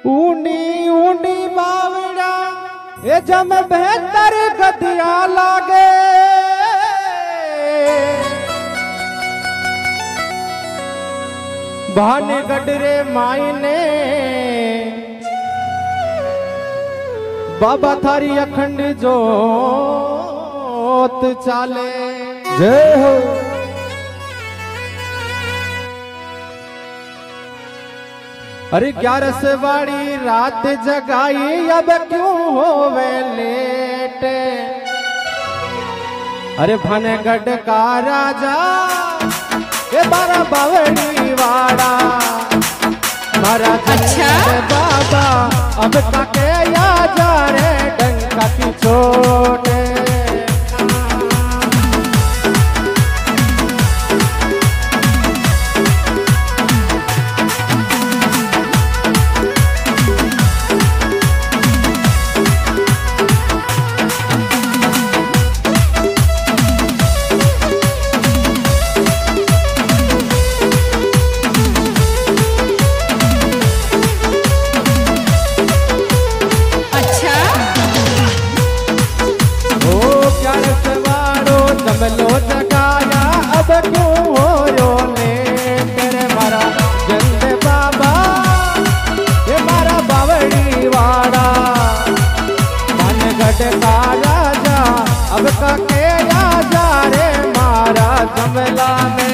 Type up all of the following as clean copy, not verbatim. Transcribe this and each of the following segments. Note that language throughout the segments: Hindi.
ऊनी ऊनी बावड़ा ये जम बेहतर गदिया लागे भाने गडरे मायने बाबा थारी अखंड जोत चाले जय हो। अरे 11 से वाड़ी रात जगाई अब क्यों होवे लेट। अरे भानेगढ़ का राजा ये 12 बावड़ी वाड़ा महाराज अच्छा बाबा अब काके या जा रे डंका की चोट। लो जगाया अब क्यों हो रोने तेरे मारा जंद बाबा ये मारा बावड़ी वाड़ा भानेगढ़ का राजा अब काके या जा रे मारा जमला में।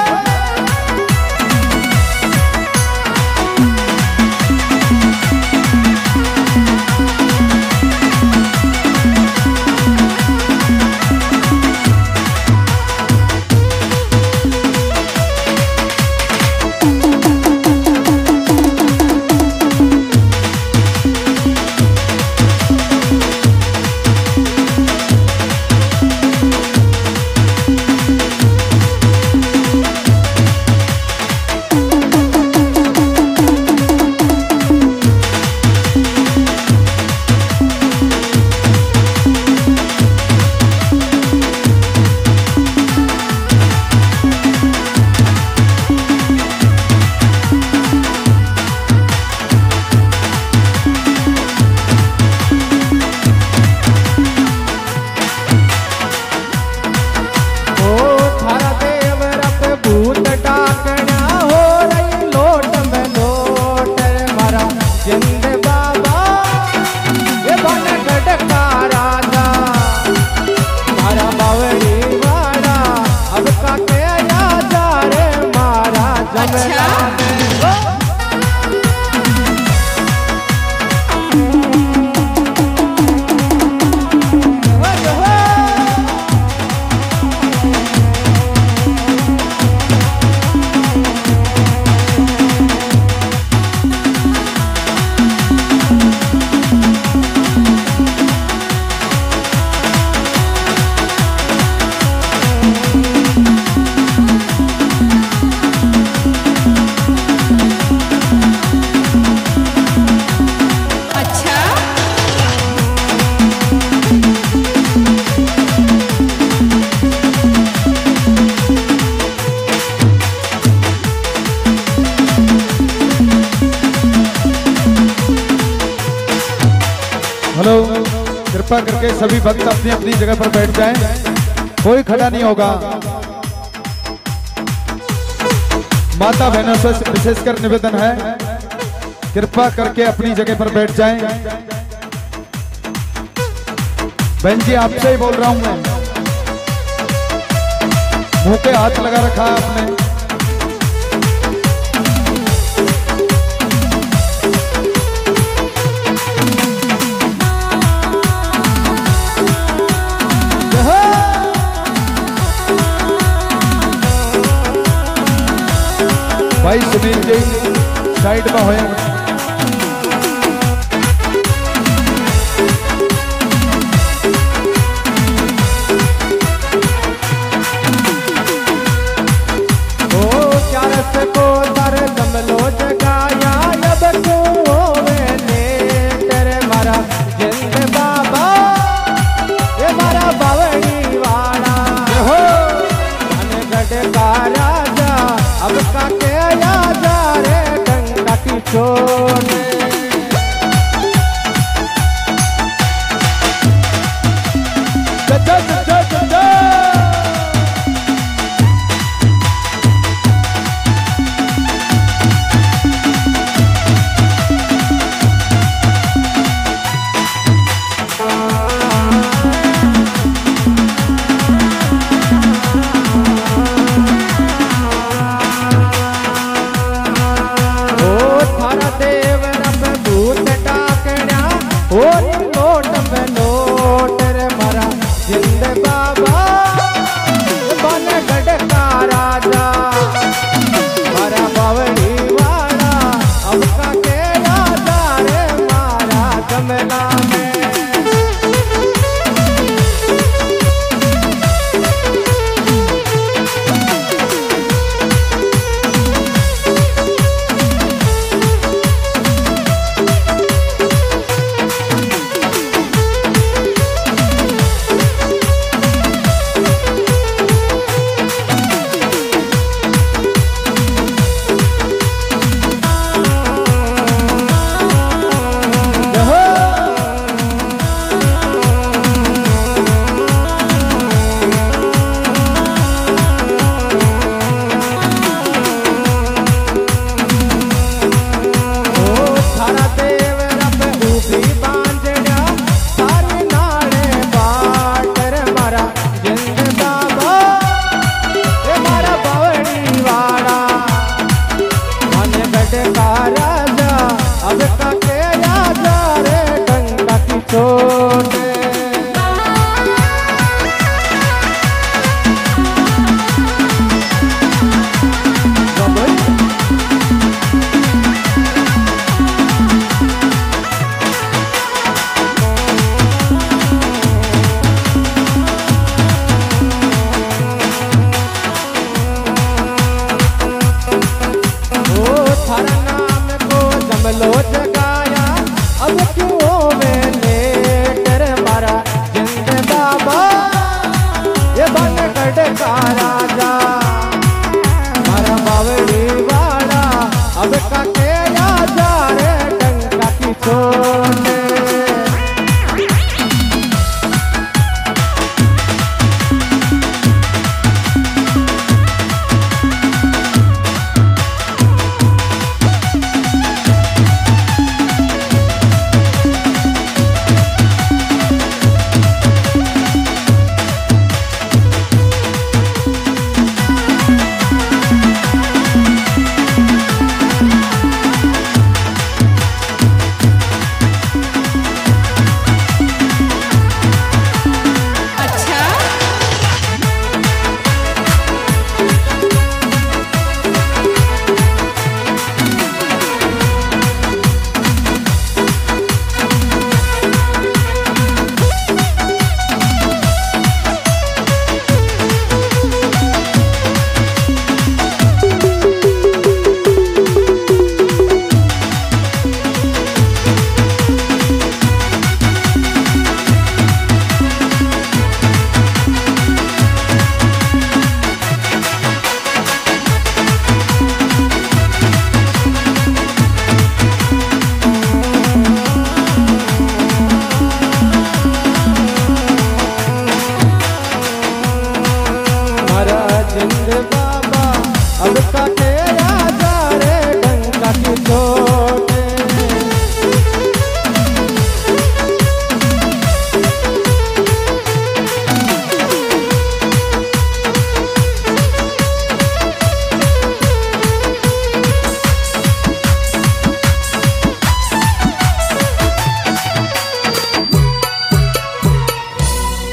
हेलो, कृपा करके सभी भक्त अपनी अपनी जगह पर बैठ जाएं, कोई खड़ा नहीं होगा। माता बहनों से विशेषकर निवेदन है, कृपा करके अपनी जगह पर बैठ जाएं। बहन जी आपसे ही बोल रहा हूं मैं, मुंह पे हाथ लगा रखा है आपने। भाई सुनील जी साइड में होए। ओ 11 को दर जमलो जगाया अब क्यों होवे ले तेरे मारा जिंद बाबा ये मारा बावड़ी वाड़ा हो भानेगढ़ का राजा अब काके या जा रे डंका की चोट। थारा देव रब भूत डाकड़ा और नोट में नोट रे मारा जिंद बाबा बन गढ़ का राजा मारा बावड़ी वाला अब का के राजा रे मारा जमना में अब का के राजा रे गंगा की चोट लो जगाया अब क्यों वे